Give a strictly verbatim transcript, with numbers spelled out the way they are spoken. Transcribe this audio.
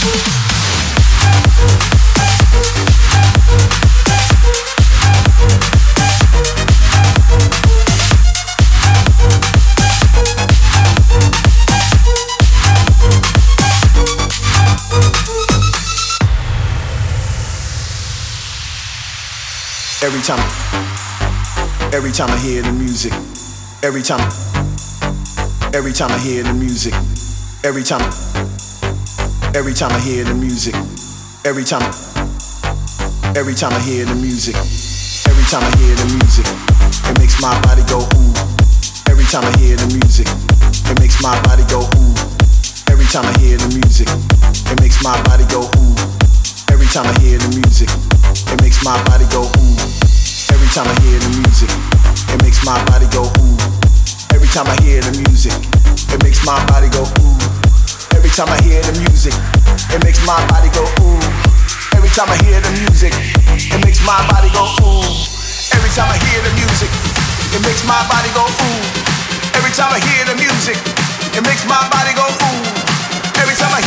Every time, every time I hear the music, every time, every time I hear the music, every time, every time I hear the music, every time, every time I hear the music, every time I hear the music, it makes my body go ooh. Every time I hear the music, it makes my body go ooh. Every time I hear the music, it makes my body go ooh. Every time I hear the music, it makes my body go ooh. Every time I hear the music, it makes my body go ooh. Every time I hear the music, it makes my body go ooh. Every time I hear the music, it makes my body go ooh. Every time I hear the music, it makes my body go ooh. Every time I hear the music, it makes my body go ooh. Every time I hear the music, it makes my body go ooh. Every time I